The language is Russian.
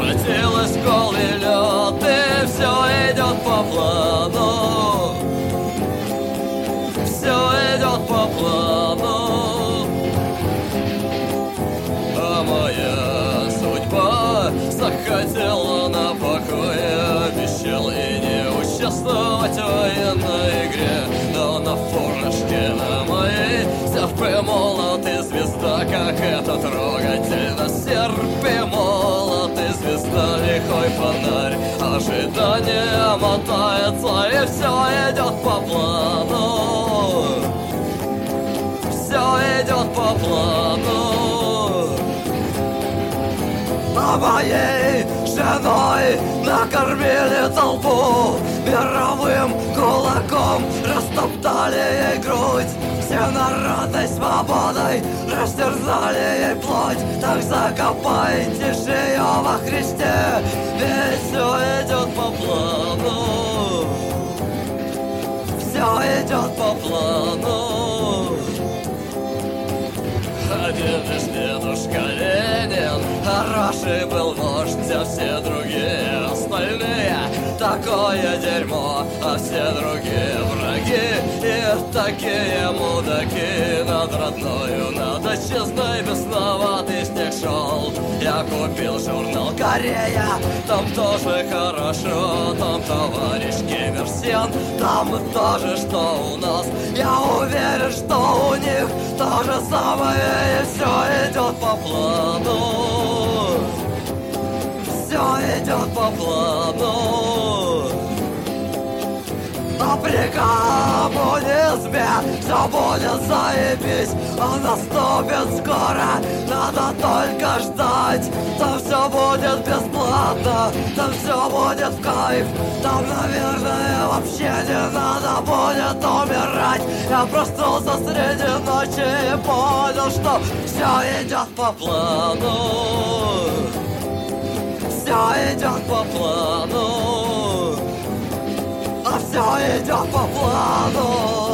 Превратилась в голый лед, и все идет по плану. Все идет по плану. А моя судьба захотела на покое, обещал и не участвовать в военной игре. Но на фуражке на моей серп и молот и звезда, как это трогательно. Серп и молот и звезда, лихой фонарь. Ожидание мотается, и все идет по плану. Все идет по плану. А моей женой накормили толпу, мировым кулаком растоптали ей грудь. Все народной свободой растерзали ей плоть. Так закопайте же ее во Христе, ведь все идет по плану. Все идет по плану. Один лишь дедушка Ленин хороший был вождь, а все другие остальные такое дерьмо, а все другие враги и такие мудаки. Над родною, над отчизной бесноватый снег шел. Я купил журнал «Корея», там тоже хорошо, там товарищ Кимирсен, там тоже что у нас. Я уверен, что у них то же самое, и все идет по плану. Все идет по плану. А при коммунизме все будет заебись, он наступит скоро, надо только ждать. Там все будет бесплатно, там все будет в кайф, там, наверное, вообще не надо будет умирать. Я проснулся среди ночи и понял, что все идет по плану. Все идет по плану. Все идет по плану.